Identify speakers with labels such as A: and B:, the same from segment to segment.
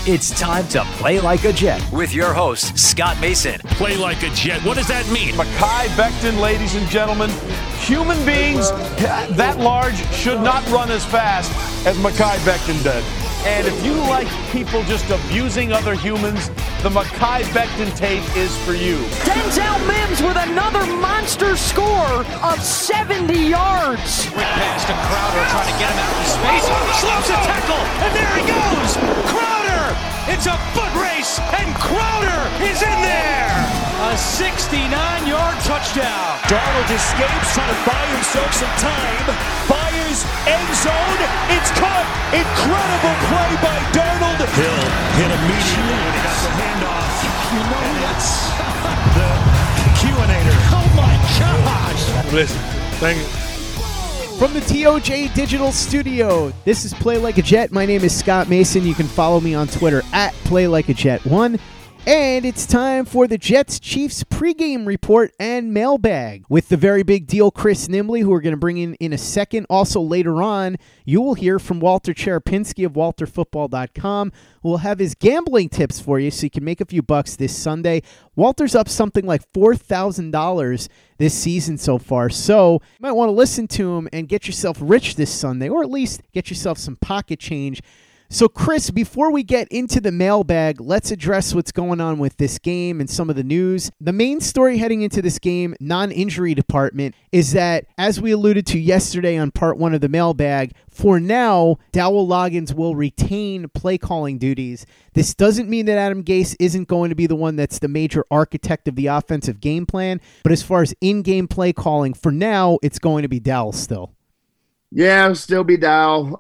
A: It's time to Play Like a Jet with your host, Scott Mason.
B: Play like a Jet. What does that mean?
C: Mekhi Becton, ladies and gentlemen. Human beings that large should not run as fast as Mekhi Becton did. And if you like people just abusing other humans, the Mekhi Becton tape is for you.
D: Denzel Mims with another monster score of 70 yards.
E: Quick pass to Crowder, trying to get him out of space. Slows a tackle, and there he goes. Crowder! It's a foot race, and Crowder is in there. A 69-yard touchdown.
F: Darnold escapes, trying to buy himself some time. Fires, end zone, it's caught. Incredible play by Darnold.
B: Hill hit immediately when he got the handoff.
F: You know
B: It's the Q-inator.
F: Oh my gosh.
B: Listen, thank you.
G: From the TOJ Digital Studio, this is Play Like a Jet. My name is Scott Mason. You can follow me on Twitter at PlayLikeAJet1. And it's time for the Jets-Chiefs pregame report and mailbag with the very big deal Chris Nimbley, who we're going to bring in a second. Also later on, you will hear from Walter Cherepinsky of WalterFootball.com, who will have his gambling tips for you so you can make a few bucks this Sunday. Walter's up something like $4,000 this season so far, so you might want to listen to him and get yourself rich this Sunday, or at least get yourself some pocket change. So, Chris, before we get into the mailbag, let's address what's going on with this game and some of the news. The main story heading into this game, non-injury department, is that, as we alluded to yesterday on part one of the mailbag, for now, Dowell Loggins will retain play-calling duties. This doesn't mean that Adam Gase isn't going to be the one that's the major architect of the offensive game plan, but as far as in-game play calling, for now, it's going to be Dowell still.
H: Yeah, it'll still be Dowell.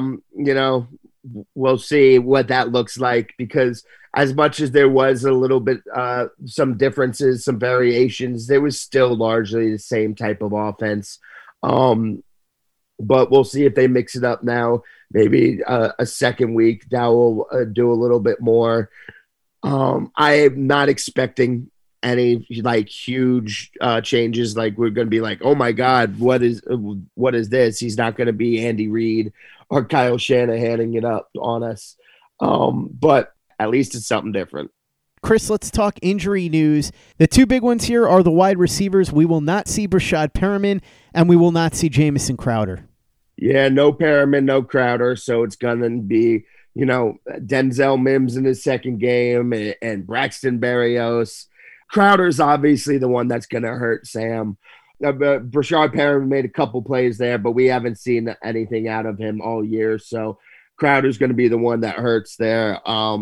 H: We'll see what that looks like, because as much as there was a little bit, some differences, some variations, there was still largely the same type of offense. But we'll see if they mix it up now. Maybe a second week, Dowell will do a little bit more. I am not expecting any huge changes. Like, we're going to be like, oh my God, what is this? He's not going to be Andy Reid or Kyle Shanahaning it up on us. But at least it's something different.
G: Chris, let's talk injury news. The two big ones here are the wide receivers. We will not see Breshad Perriman, and we will not see Jamison Crowder.
H: Yeah, no Perriman, no Crowder. So it's going to be, Denzel Mims in his second game and Braxton Berrios. Crowder's obviously the one that's going to hurt Sam. Breshad Perriman made a couple plays there, but we haven't seen anything out of him all year. So Crowder's going to be the one that hurts there.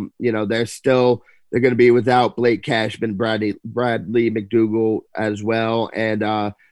H: They're going to be without Blake Cashman, Bradley McDougall as well. And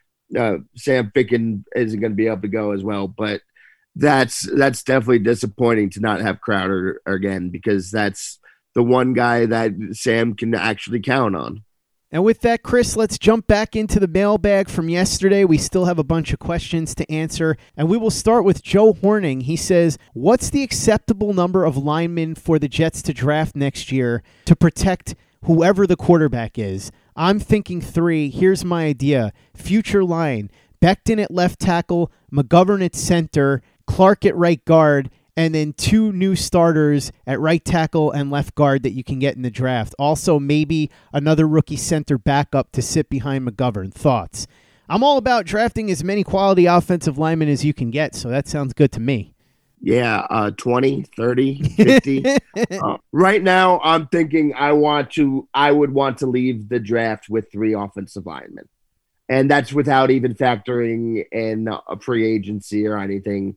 H: Sam Ficken isn't going to be able to go as well. But that's definitely disappointing to not have Crowder again, because that's the one guy that Sam can actually count on.
G: And with that, Chris, let's jump back into the mailbag from yesterday. We still have a bunch of questions to answer, and we will start with Joe Horning. He says, what's the acceptable number of linemen for the Jets to draft next year to protect whoever the quarterback is? I'm thinking 3. Here's my idea. Future line: Becton at left tackle, McGovern at center, Clark at right guard, and then 2 new starters at right tackle and left guard that you can get in the draft. Also, maybe another rookie center backup to sit behind McGovern. Thoughts? I'm all about drafting as many quality offensive linemen as you can get, so that sounds good to me.
H: Yeah, 20, 30, 50. Right now, I'm thinking I would want to leave the draft with 3 offensive linemen. And that's without even factoring in a free agency or anything.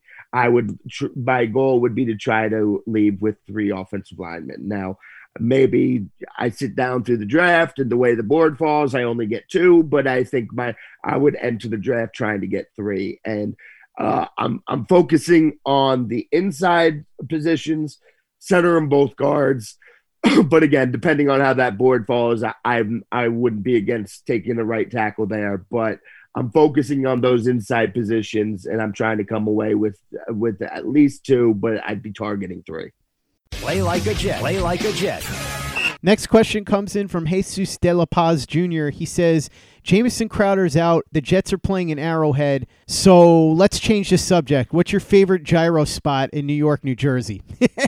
H: My goal would be to try to leave with 3 offensive linemen. Now, maybe I sit down through the draft and the way the board falls, I only get 2, but I think I would enter the draft trying to get 3. And I'm focusing on the inside positions, center and both guards. But again, depending on how that board falls, I wouldn't be against taking the right tackle there. But I'm focusing on those inside positions, and I'm trying to come away with at least 2, but I'd be targeting 3.
A: Play like a Jet. Play like a Jet.
G: Next question comes in from Jesus De La Paz Jr. He says, Jamison Crowder's out. The Jets are playing in Arrowhead. So let's change the subject. What's your favorite gyro spot in New York, New Jersey?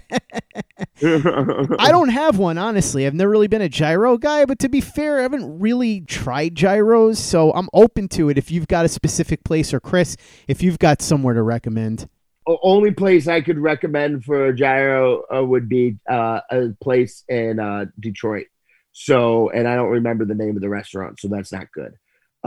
G: I don't have one, honestly. I've never really been a gyro guy, but to be fair, I haven't really tried gyros, so I'm open to it if you've got a specific place, or Chris, if you've got somewhere to recommend.
H: Only place I could recommend for a gyro would be a place in Detroit. So, and I don't remember the name of the restaurant, so that's not good.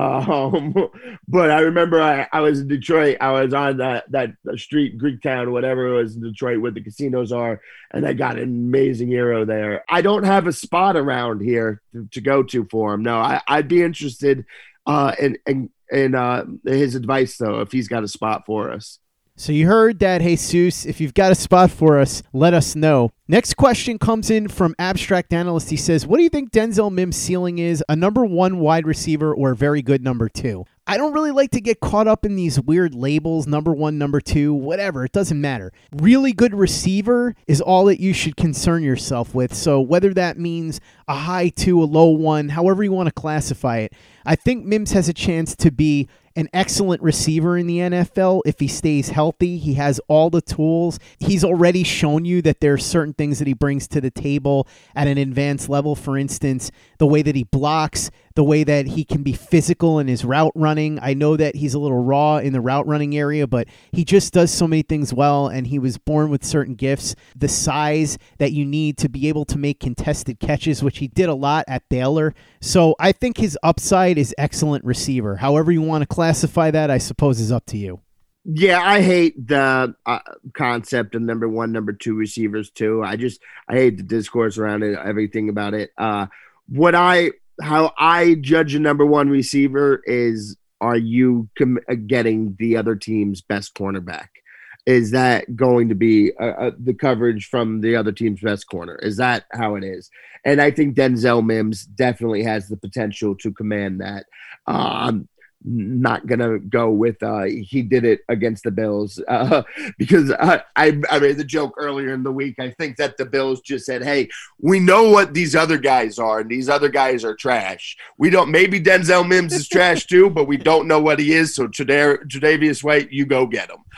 H: But I remember I was in Detroit. I was on that street, Greektown, whatever it was in Detroit, where the casinos are, and I got an amazing gyro there. I don't have a spot around here to go to for him. No, I'd be interested in his advice, though, if he's got a spot for us.
G: So you heard that, Jesus. If you've got a spot for us, let us know. Next question comes in from Abstract Analyst. He says, what do you think Denzel Mims' ceiling is? A number 1 wide receiver or a very good number 2? I don't really like to get caught up in these weird labels, number 1, number 2, whatever. It doesn't matter. Really good receiver is all that you should concern yourself with. So whether that means a high 2, a low 1, however you want to classify it, I think Mims has a chance to be an excellent receiver in the NFL if he stays healthy. He has all the tools. He's already shown you that there are certain things that he brings to the table at an advanced level. For instance, the way that he blocks, the way that he can be physical in his route running. I know that he's a little raw in the route running area, but he just does so many things well, and he was born with certain gifts. The size that you need to be able to make contested catches, which he did a lot at Baylor. So I think his upside is excellent receiver. However you want to classify that, I suppose, is up to you.
H: Yeah, I hate the concept of number 1, number 2 receivers too. I hate the discourse around it, everything about it. How I judge a number 1 receiver is, are you getting the other team's best cornerback? Is that going to be the coverage from the other team's best corner? Is that how it is? And I think Denzel Mims definitely has the potential to command that. I'm not going to go with he did it against the Bills because I made the joke earlier in the week. I think that the Bills just said, hey, we know what these other guys are, and these other guys are trash. We don't. Maybe Denzel Mims is trash too, but we don't know what he is. So Tre'Davious White, you go get him.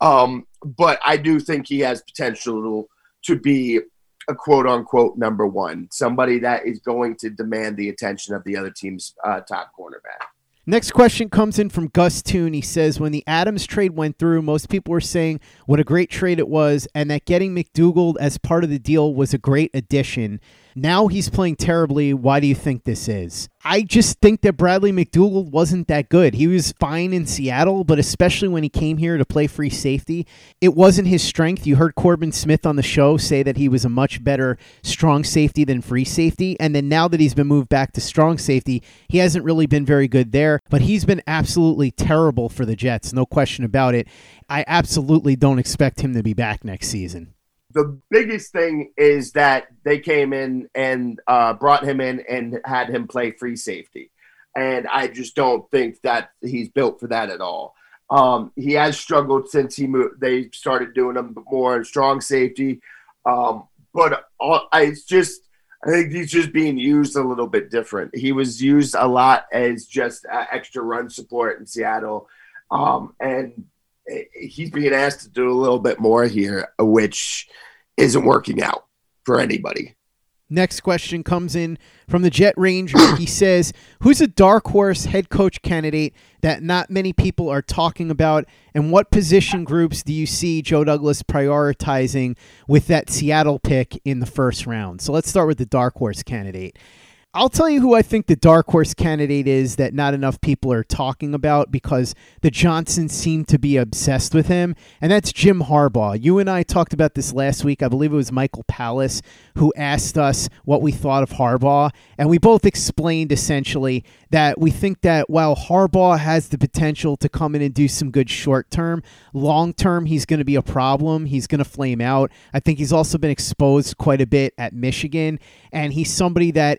H: But I do think he has potential to be a quote-unquote number 1, somebody that is going to demand the attention of the other team's top cornerback.
G: Next question comes in from Gus Toon. He says, when the Adams trade went through, most people were saying what a great trade it was and that getting McDougald as part of the deal was a great addition. Now he's playing terribly. Why do you think this is? I just think that Bradley McDougald wasn't that good. He was fine in Seattle, but especially when he came here to play free safety, it wasn't his strength. You heard Corbin Smith on the show say that he was a much better strong safety than free safety. And then now that he's been moved back to strong safety, he hasn't really been very good there, but he's been absolutely terrible for the Jets. No question about it. I absolutely don't expect him to be back next season.
H: The biggest thing is that they came in and brought him in and had him play free safety. And I just don't think that he's built for that at all. He has struggled since he moved. They started doing him more in strong safety. But I think he's just being used a little bit different. He was used a lot as just extra run support in Seattle. And he's being asked to do a little bit more here, which isn't working out for anybody.
G: Next question comes in from the Jet Ranger. He says, who's a dark horse head coach candidate that not many people are talking about, and what position groups do you see Joe Douglas prioritizing with that Seattle pick in the first round? So let's start with the dark horse candidate. I'll tell you who I think the dark horse candidate is that not enough people are talking about because the Johnsons seem to be obsessed with him, and that's Jim Harbaugh. You and I talked about this last week. I believe it was Michael Pallas who asked us what we thought of Harbaugh, and we both explained essentially that we think that while Harbaugh has the potential to come in and do some good short term, long term he's going to be a problem. He's going to flame out. I think he's also been exposed quite a bit at Michigan, and he's somebody that in order to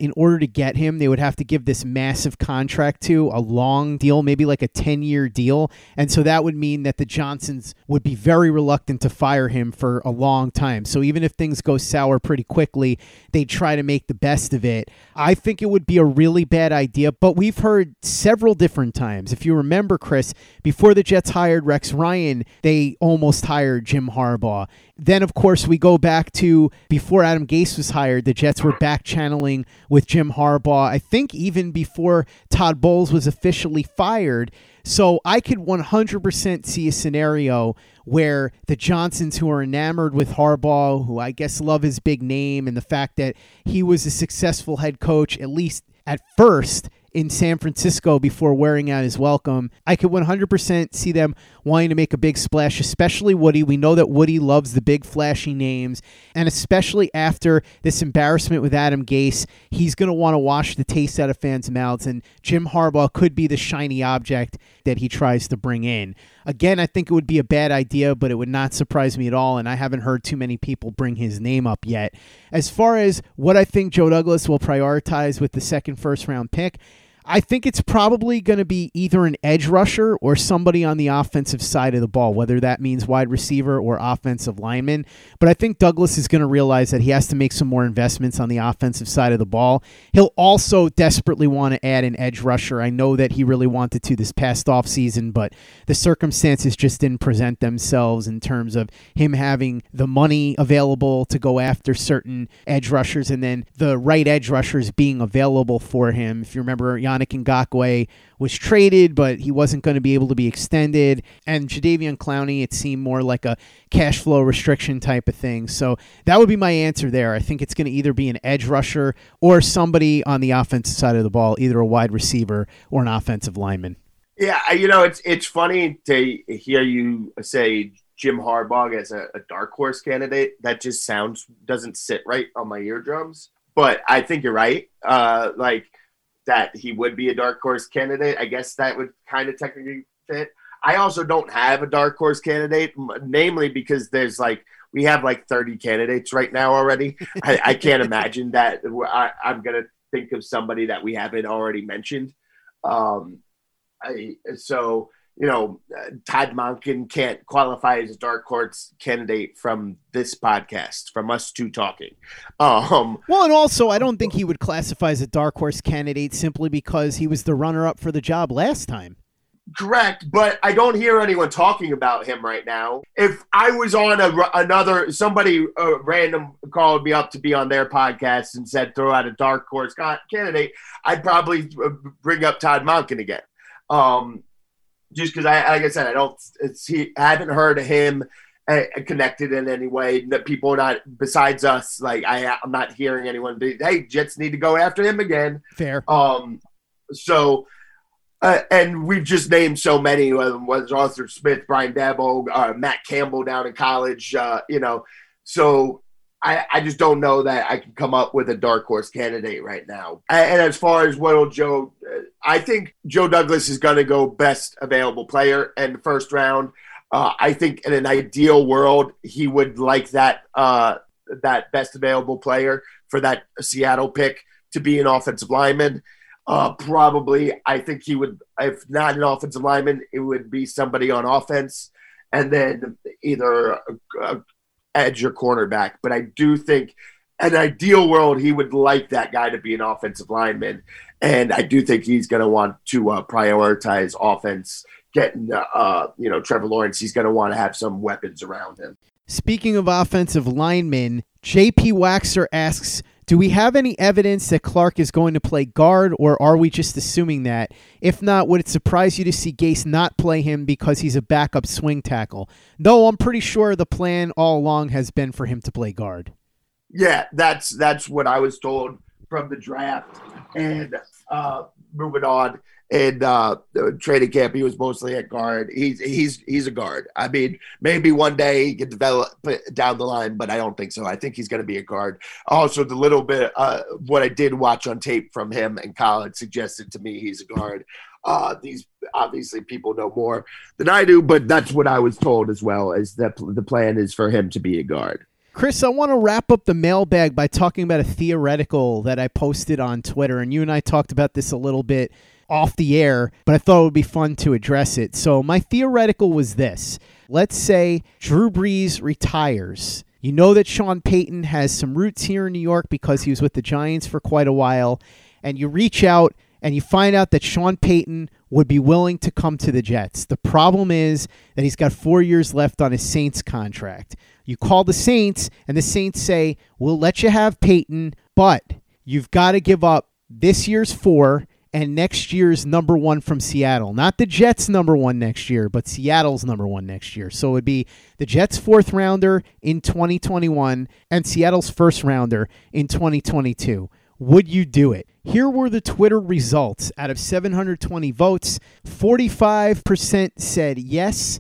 G: to get him, they would have to give this massive contract to, a long deal, maybe like a 10-year deal. And so that would mean that the Johnsons would be very reluctant to fire him for a long time. So even if things go sour pretty quickly, they'd try to make the best of it. I think it would be a really bad idea, but we've heard several different times. If you remember, Chris, before the Jets hired Rex Ryan, they almost hired Jim Harbaugh. Then, of course, we go back to before Adam Gase was hired, the Jets were back channeling with Jim Harbaugh, I think even before Todd Bowles was officially fired. So I could 100% see a scenario where the Johnsons, who are enamored with Harbaugh, who I guess love his big name and the fact that he was a successful head coach, at least at first, in San Francisco before wearing out his welcome, I could 100% see them wanting to make a big splash, especially Woody. We know that Woody loves the big flashy names, and especially after this embarrassment with Adam Gase, he's going to want to wash the taste out of fans' mouths, and Jim Harbaugh could be the shiny object that he tries to bring in. Again, I think it would be a bad idea, but it would not surprise me at all, and I haven't heard too many people bring his name up yet. As far as what I think Joe Douglas will prioritize with the second first-round pick, I think it's probably going to be either an edge rusher or somebody on the offensive side of the ball, whether that means wide receiver or offensive lineman. But I think Douglas is going to realize that he has to make some more investments on the offensive side of the ball. He'll also desperately want to add an edge rusher. I know that he really wanted to this past offseason, but the circumstances just didn't present themselves in terms of him having the money available to go after certain edge rushers and then the right edge rushers being available for him. If you remember, Yannick Ngakoue was traded, but he wasn't going to be able to be extended. And Jadeveon Clowney, it seemed more like a cash flow restriction type of thing. So that would be my answer there. I think it's going to either be an edge rusher or somebody on the offensive side of the ball, either a wide receiver or an offensive lineman.
H: Yeah, it's funny to hear you say Jim Harbaugh as a dark horse candidate. That just doesn't sit right on my eardrums. But I think you're right. That he would be a dark horse candidate. I guess that would kind of technically fit. I also don't have a dark horse candidate, namely because we have 30 candidates right now already. I can't imagine that I'm going to think of somebody that we haven't already mentioned. Todd Monken can't qualify as a dark horse candidate from this podcast, from us two talking.
G: Well, and also, I don't think he would classify as a dark horse candidate simply because he was the runner-up for the job last time.
H: Correct, but I don't hear anyone talking about him right now. If I was on somebody random called me up to be on their podcast and said throw out a dark horse candidate, I'd probably bring up Todd Monken again. Just because, like I said, I haven't heard of him connected in any way. That people are not, besides us, I'm not hearing anyone be, hey, Jets need to go after him again.
G: Fair.
H: And we've just named so many, whether Arthur Smith, Brian Daboll, Matt Campbell down in college, So I just don't know that I can come up with a dark horse candidate right now. And as far as I think Joe Douglas is going to go best available player in the first round. I think in an ideal world, he would like that best available player for that Seattle pick to be an offensive lineman. Probably, I think he would, if not an offensive lineman, it would be somebody on offense and then either edge or cornerback. But I do think in an ideal world, he would like that guy to be an offensive lineman. And I do think he's going to want to prioritize offense, getting, Trevor Lawrence. He's going to want to have some weapons around him.
G: Speaking of offensive linemen, JP Waxer asks, do we have any evidence that Clark is going to play guard, or are we just assuming that? If not, would it surprise you to see Gase not play him because he's a backup swing tackle? No, I'm pretty sure the plan all along has been for him to play guard.
H: Yeah, that's what I was told from the draft. And moving on, in training camp, he was mostly at guard. He's a guard. I mean, maybe one day he can develop down the line, but I don't think so. I think he's going to be a guard. Also, the little bit what I did watch on tape from him in college suggested to me he's a guard. These obviously people know more than I do, but that's what I was told as well. Is that the plan is for him to be a guard.
G: Chris, I want to wrap up the mailbag by talking about a theoretical that I posted on Twitter, and you and I talked about this a little bit off the air, but I thought it would be fun to address it. So my theoretical was this. Let's say Drew Brees retires. You know that Sean Payton has some roots here in New York because he was with the Giants for quite a while, and you reach out and you find out that Sean Payton would be willing to come to the Jets. The problem is that he's got 4 years left on his Saints contract. You call the Saints, and the Saints say, we'll let you have Payton, but you've got to give up this year's 4 and next year's number 1 from Seattle. Not the Jets' number 1 next year, but Seattle's number 1 next year. So it would be the Jets' 4th rounder in 2021 and Seattle's 1st rounder in 2022. Would you do it? Here were the Twitter results. Out of 720 votes, 45% said yes,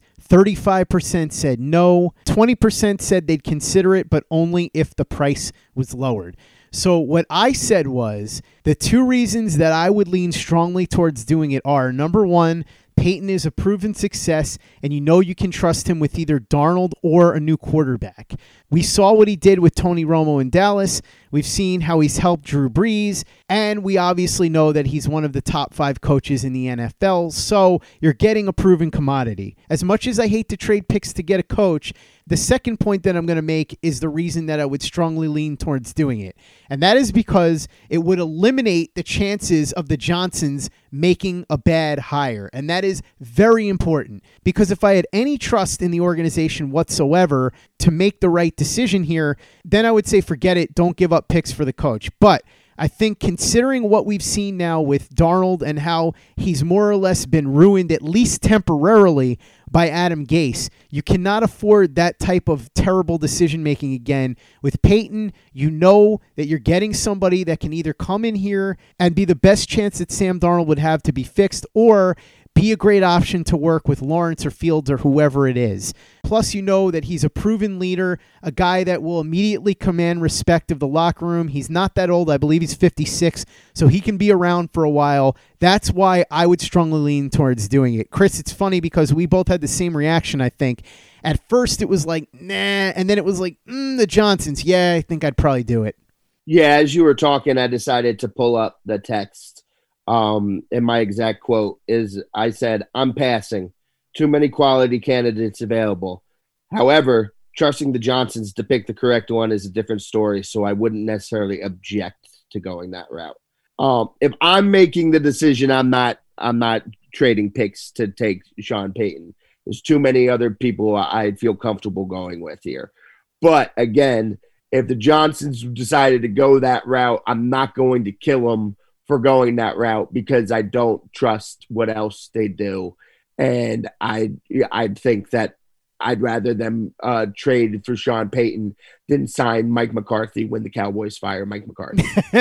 G: 35% said no, 20% said they'd consider it, but only if the price was lowered. So what I said was the 2 reasons that I would lean strongly towards doing it are, number 1, Payton is a proven success, and you know you can trust him with either Darnold or a new quarterback. We saw what he did with Tony Romo in Dallas. We've seen how he's helped Drew Brees, and we obviously know that he's one of the top 5 coaches in the NFL, so you're getting a proven commodity. As much as I hate to trade picks to get a coach, the second point that I'm going to make is the reason that I would strongly lean towards doing it. And that is because it would eliminate the chances of the Johnsons making a bad hire. And that is very important because if I had any trust in the organization whatsoever to make the right decision here, then I would say forget it, don't give up picks for the coach. But I think considering what we've seen now with Darnold and how he's more or less been ruined, at least temporarily, by Adam Gase, you cannot afford that type of terrible decision-making again. With Payton, you know that you're getting somebody that can either come in here and be the best chance that Sam Darnold would have to be fixed, or be a great option to work with Lawrence or Fields or whoever it is. Plus, you know that he's a proven leader, a guy that will immediately command respect of the locker room. He's not that old. I believe he's 56, so he can be around for a while. That's why I would strongly lean towards doing it. Chris, it's funny because we both had the same reaction, I think. At first, it was like, nah, and then it was like, the Johnsons. Yeah, I think I'd probably do it.
H: Yeah, as you were talking, I decided to pull up the text. And my exact quote is, I said, I'm passing. Too many quality candidates available. However, trusting the Johnsons to pick the correct one is a different story, so I wouldn't necessarily object to going that route. If I'm making the decision, I'm not trading picks to take Sean Payton. There's too many other people I'd feel comfortable going with here. But again, if the Johnsons decided to go that route, I'm not going to kill them for going that route because I don't trust what else they do. And I think that I'd rather them trade for Sean Payton than sign Mike McCarthy when the Cowboys fire Mike McCarthy.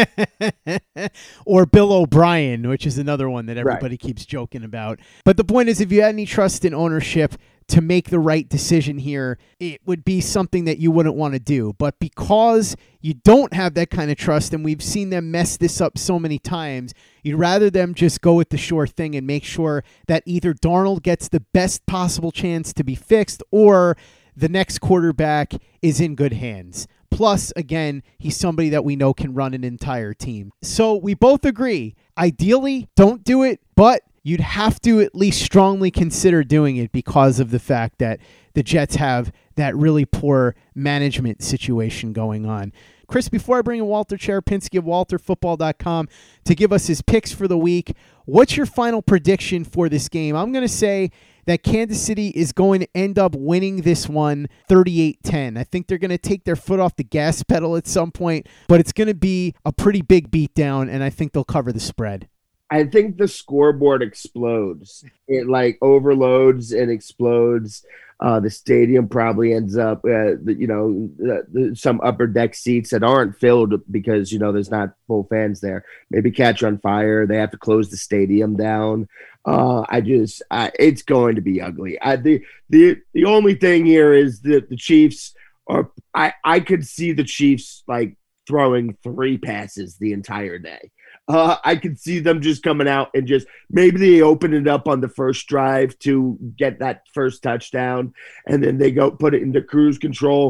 G: Or Bill O'Brien, which is another one that everybody keeps joking about. But the point is, if you had any trust in ownership to make the right decision here, it would be something that you wouldn't want to do. But because you don't have that kind of trust, and we've seen them mess this up so many times, you'd rather them just go with the sure thing and make sure that either Darnold gets the best possible chance to be fixed or the next quarterback is in good hands. Plus, again, he's somebody that we know can run an entire team. So we both agree, ideally, don't do it, but you'd have to at least strongly consider doing it because of the fact that the Jets have that really poor management situation going on. Chris, before I bring in Walter Cherepinsky of WalterFootball.com to give us his picks for the week, what's your final prediction for this game? I'm going to say that Kansas City is going to end up winning this one 38-10. I think they're going to take their foot off the gas pedal at some point, but it's going to be a pretty big beatdown, and I think they'll cover the spread.
H: I think the scoreboard explodes. It like overloads and explodes. The stadium probably ends up, some upper deck seats that aren't filled because, there's not full fans there. Maybe catch on fire. They have to close the stadium down. It's going to be ugly. The only thing here is that the Chiefs are, I could see the Chiefs like throwing 3 passes the entire day. I could see them just coming out and just maybe they open it up on the first drive to get that first touchdown, and then they go put it into cruise control.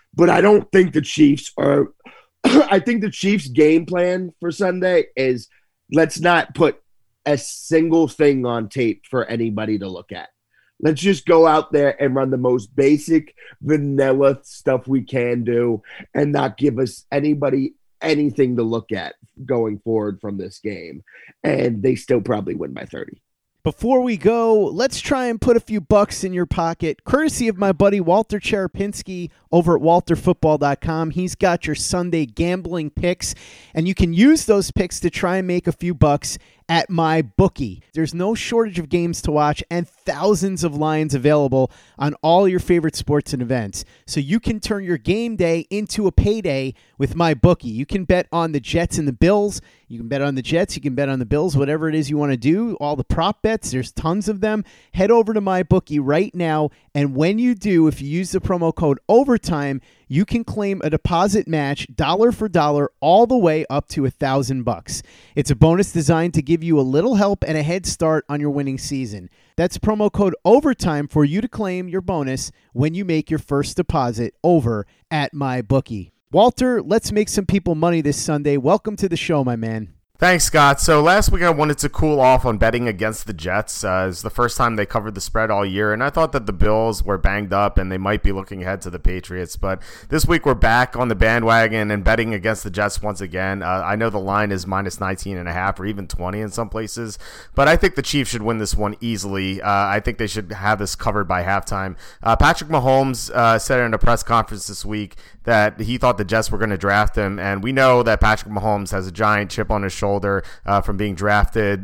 H: but I don't think the Chiefs are – I think the Chiefs' game plan for Sunday is let's not put a single thing on tape for anybody to look at. Let's just go out there and run the most basic, vanilla stuff we can do and not give us anybody anything to look at going forward from this game. And they still probably win by 30.
G: Before we go, let's try and put a few bucks in your pocket, courtesy of my buddy Walter Cherepinski over at walterfootball.com. He's got your Sunday gambling picks, and you can use those picks to try and make a few bucks at MyBookie. There's no shortage of games to watch and thousands of lines available on all your favorite sports and events. So you can turn your game day into a payday with MyBookie. You can bet on the Jets and the Bills. You can bet on the Jets. You can bet on the Bills, whatever it is you want to do. All the prop bets, there's tons of them. Head over to MyBookie right now. And when you do, if you use the promo code OVERTIME, you can claim a deposit match dollar for dollar all the way up to $1,000. It's a bonus designed to give you a little help and a head start on your winning season. That's promo code OVERTIME for you to claim your bonus when you make your first deposit over at MyBookie. Walter, let's make some people money this Sunday. Welcome to the show, my man.
I: Thanks, Scott. So last week I wanted to cool off on betting against the Jets. It's the first time they covered the spread all year, and I thought that the Bills were banged up and they might be looking ahead to the Patriots. But this week we're back on the bandwagon and betting against the Jets once again. I know the line is minus 19.5 or even 20 in some places, but I think the Chiefs should win this one easily. I think they should have this covered by halftime. Patrick Mahomes said in a press conference this week that he thought the Jets were going to draft him, and we know that Patrick Mahomes has a giant chip on his shoulder from being drafted,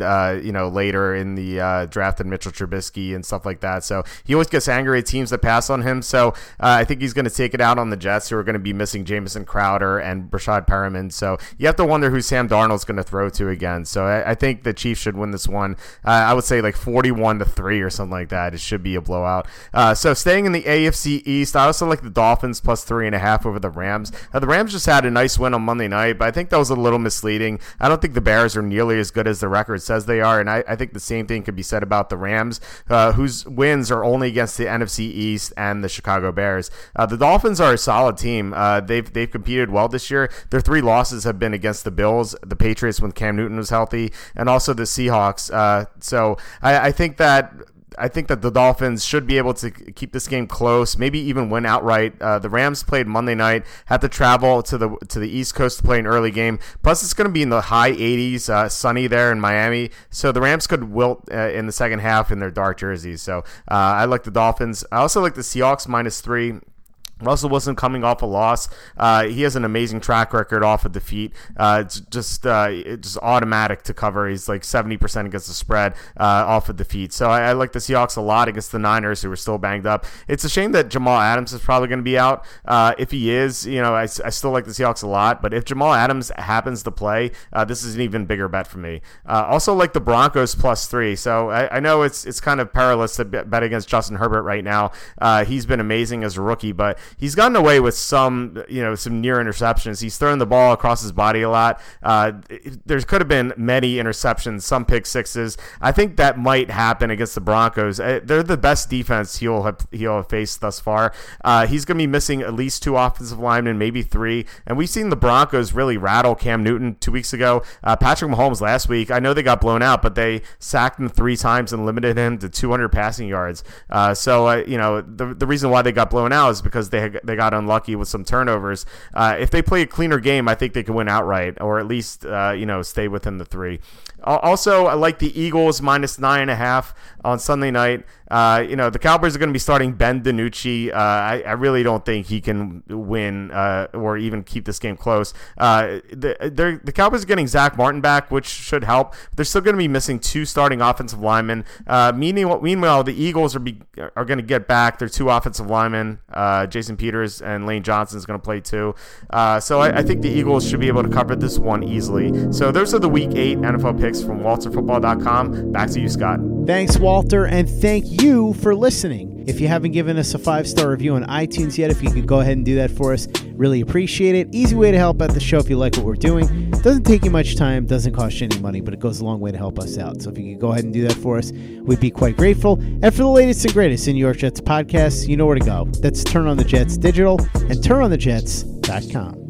I: later in the drafted Mitchell Trubisky and stuff like that. So he always gets angry at teams that pass on him. So I think he's going to take it out on the Jets, who are going to be missing Jamison Crowder and Rashad Perriman. So you have to wonder who Sam Darnold's going to throw to again. So I think the Chiefs should win this one. I would say like 41-3 or something like that. It should be a blowout. So staying in the AFC East, I also like the Dolphins plus 3.5 over the Rams. The Rams just had a nice win on Monday night, but I think that was a little misleading. I don't think the Bears are nearly as good as the record says they are, and I think the same thing could be said about the Rams, whose wins are only against the NFC East and the Chicago Bears. The Dolphins are a solid team. They've competed well this year. Their 3 losses have been against the Bills, the Patriots when Cam Newton was healthy, and also the Seahawks. So I think that the Dolphins should be able to keep this game close, maybe even win outright. The Rams played Monday night, had to travel to the East Coast to play an early game. Plus, it's going to be in the high 80s, sunny there in Miami. So the Rams could wilt in the second half in their dark jerseys. So I like the Dolphins. I also like the Seahawks minus 3. Russell Wilson coming off a loss. He has an amazing track record off a defeat. It's just automatic to cover. He's like 70% against the spread off a defeat. So I like the Seahawks a lot against the Niners, who are still banged up. It's a shame that Jamal Adams is probably going to be out. If he is, I still like the Seahawks a lot. But if Jamal Adams happens to play, this is an even bigger bet for me. Also like the Broncos plus 3. So I know it's kind of perilous to bet against Justin Herbert right now. He's been amazing as a rookie, but he's gotten away with some near interceptions. He's throwing the ball across his body a lot. There could have been many interceptions, some pick sixes. I think that might happen against the Broncos. They're the best defense he'll have faced thus far. He's going to be missing at least 2 offensive linemen, maybe 3. And we've seen the Broncos really rattle Cam Newton 2 weeks ago. Patrick Mahomes last week, I know they got blown out, but they sacked him 3 times and limited him to 200 passing yards. The reason why they got blown out is because they got unlucky with some turnovers. If they play a cleaner game, I think they can win outright, or at least stay within the 3. Also, I like the Eagles minus 9.5 on Sunday night. The Cowboys are going to be starting Ben DiNucci. I really don't think he can win or even keep this game close. The Cowboys are getting Zach Martin back, which should help. They're still going to be missing 2 starting offensive linemen. Meanwhile, the Eagles are going to get back their 2 offensive linemen. Jason Peters and Lane Johnson is going to play too. So I think the Eagles should be able to cover this one easily. So those are the Week 8 NFL picks from WalterFootball.com. Back to you, Scott.
G: Thanks, Walter, and thank you for listening. If you haven't given us a 5-star review on iTunes yet, if you could go ahead and do that for us, really appreciate it. Easy way to help out the show if you like what we're doing. Doesn't take you much time, doesn't cost you any money, but it goes a long way to help us out. So if you could go ahead and do that for us, we'd be quite grateful. And for the latest and greatest in New York Jets podcasts, you know where to go. That's Turn on the Jets Digital and turnonthejets.com.